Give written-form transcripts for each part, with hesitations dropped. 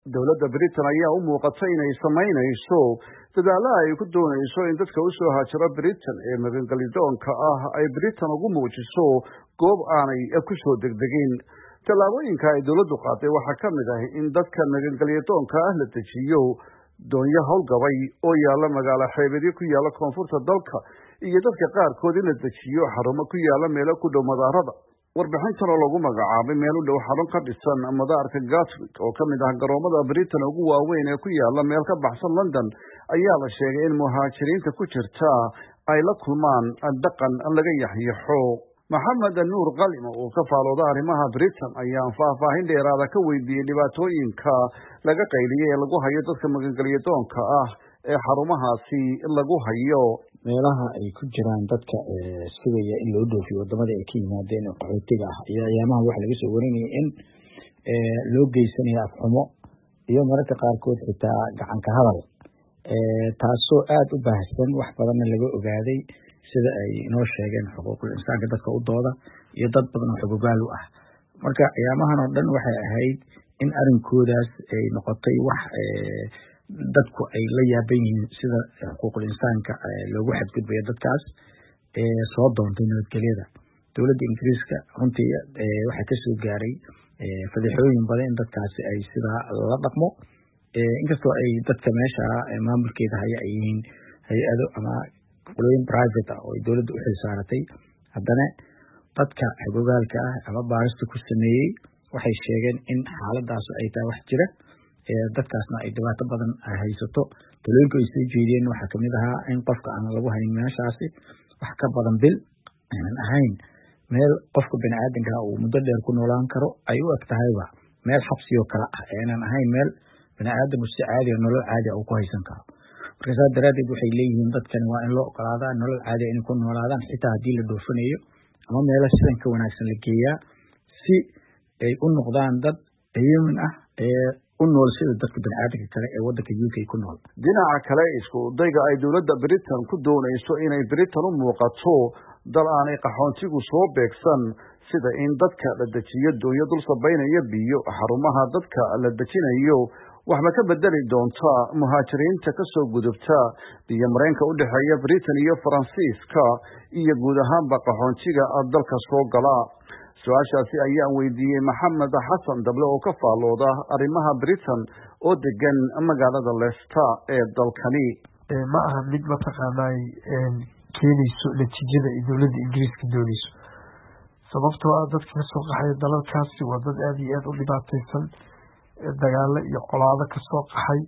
dowladda Britain ayaa u muuqatay inay samaynayso dadaalo ay ku doonayso in dadka u soo haajira Britain ee magangalyadoonka ah ay Britain ugu muujiso goob aanay ku soo degdegin. Tallaabooyinka ay dowladdu qaaday waxaa ka mid ah in dadka magangalyadoonka ah la dejiyo doonyo hawlgabay oo yaalla magaalo xeebadyo ku yaalla koonfurta dalka iyo dadka qaarkood in la dejiyo xarumo ku yaalla meelo ku dhow madaarada. warbixintan oo lagu magacaabay meel u dhow xarun ka dhisan madaarka Gatwick oo ka mid ah garoomada Britain ugu waaweyn ee ku yaalla meel ka baxsan London ayaa la sheegay in muhaajiriinta ku jirta ay la kulmaan dhaqan laga yaxyaxo. Maxamed Nuur Qalim oo ka faalooda arrimaha Britain ayaa faahfaahin dheeraad ah ka weydiiyay dhibaatooyinka laga qayliyay ee lagu hayo dadka magangalyadoonka ah ee xarumahaasi lagu hayo. meelaha ay ku jiraan dadka sugaya in loo dhoofiyo wadamada ay ka yimaadeen qaxootiga ah iyo ayaamaha waxa laga soo warinayay in loo geysanayo afxumo iyo mararka qaarkood xitaa gacan ka hadal taasoo aad u baahsan wax badanna laga ogaaday sida ay inoo sheegeen xuquuqul insaanka dadka u dooda iyo dad badan oo xuquuqaal u ah. marka ayaamahan oo dhan waxay ahayd in arinkoodaas ay noqotay wax dadku ay la yaaban yihiin sida xuquuqul insaanka loogu xadgudbayo dadkaas soo doontay nabadgelyada. dowladda Ingiriiska runtii waxaa ka soo gaaray fadixooyin badan in dadkaasi ay sidaa la dhaqmo inkastoo ay dadka meesha maamulkeeda haya ay yihiin hay-ado ama qolooyin private ah oo dowladda u xilsaaratay, haddana dadka xuquuqaalka ah ama baarista ku sameeyey waxay sheegeen in xaaladaas ay tahay wax jira dadkaasna ay dhibaato badan haysato. talooyinka ay soo jeediyeen waxaa kamid ahaa in qofka aan lagu hayn meeshaasi wax ka badan bil aanan ahayn meel qofka bani'aadanka uu muddo dheer ku noolaan karo ay u eg tahayba meel xabsi oo kale ah aanan ahayn meel bani'aadanku si caadi ah nolol caadi ah uu ku haysan karo. marka saas daraadeed waxay leeyihiin dadkan waa in loo ogolaadaa nolol caadi ah inay ku noolaadaan xitaa haddii la dhoofinayo ama meelo sidan ka wanaagsan la geeyaa si ay u noqdaan dad ayman ah u nool sida dadka bani'aadanka kale ee waddanka UK ku nool. dhinaca kale isku dayga ay dowladda Britain ku doonayso inay Britain u muuqato dal aanay qaxoontigu soo beegsan sida in dadka la dejiyo doonyo dul sabaynaya biyo xarumaha dadka la dejinayo waxba ka bedeli doonta muhaajiriinta ka soo gudubta biyo mareenka u dhexeeya Britain iyo Faransiiska iyo guud ahaanba qaxoontiga dalka soo gala. su-aashaasi ayaan weydiiyey Maxamed Xasan Dable oo ka faalooda arrimaha Britain oo degan magaalada Leicester ee dalkani. ma aha mid mataqaanay keenayso natiijada ay dowladda Ingiriiska doonayso, sababtoo ah dadka ka soo qaxay dalalkaasi waa dad aad iyo aad u dhibaataysan, dagaalo iyo colaado ka soo qaxay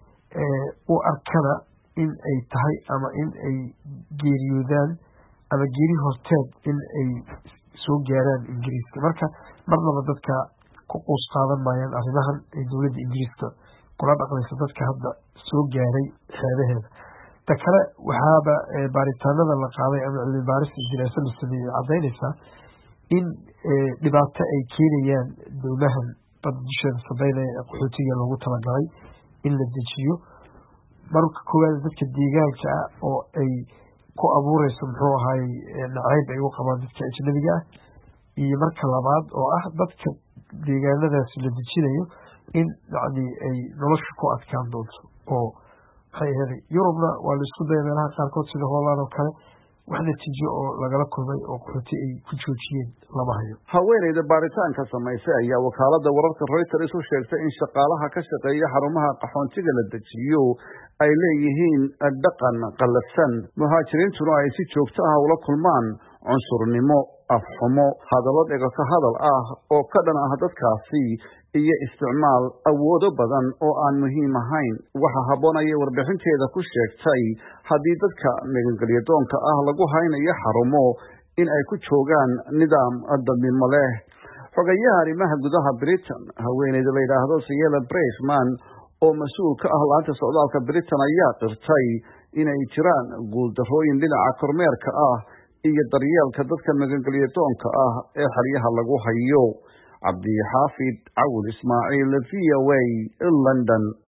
u arkana in ay tahay ama in ay geeriyoodaan ama geeri horteed in ay soo gaaraan Ingiriiska. marka marnaba dadka ku quus qaadan maayaan arrimahan ay dowladda Ingiriiska kula dhaqmayso dadka hadda soo gaaray xeebaheeda. ta kale waxaaba baaritaanada la qaaday ama cilmi baaris diraaso la sameeyey caddaynaysaa in dhibaato ay keenayaan dowlahan badda dusheeda sabaynaya ee qaxootiga loogu talagalay in la dejiyo. marka koowaad dadka deegaanka ah oo ay ku abuureyso muxuu ahaay nacayb ay u qabaan dadka ajnabiga ah, iyo marka labaad oo ah dadka deegaanadaasi la dejinayo in yacni ay nolosha ku adkaan doonto. oo maxay ahayd Yurubna waa la isku dayay meelaha qaarkood sida Holland oo kale wax natiijo oo lagala kulmay oo qaxooti ay ku joojiyeen lama hayo. haweeneyda baaritaanka samaysay ayaa wakaalada wararka Reuters u sheegtay in shaqaalaha ka shaqeeya xarumaha qaxoontiga la dejiyo ay leeyihiin dhaqan qalafsan, muhaajiriintuna ay si joogto ah ula kulmaan cunsurnimo, afxumo, hadallo dhega ka hadal ah oo ka dhan ah dadkaasi iyo isticmaal awoodo badan oo aan muhiim ahayn. waxa habboon ayay warbixinteeda ku sheegtay haddii dadka magangalyadoonka ah lagu haynayo xarumo in ay ku joogaan nidaam dadnimo leh. xogayaha arrimaha gudaha Britain haweeneyda la yidhaahdo Ciara Braverman oo mas-uul ka ah laanta socdaalka Britain ayaa qirtay inay jiraan guuldarrooyin dhinaca kormeerka ah iyo daryeelka dadka magangalyadoonka ah ee xeryaha lagu hayo. Cabdi Xaafid Cawil Ismaaciil, VOA, London.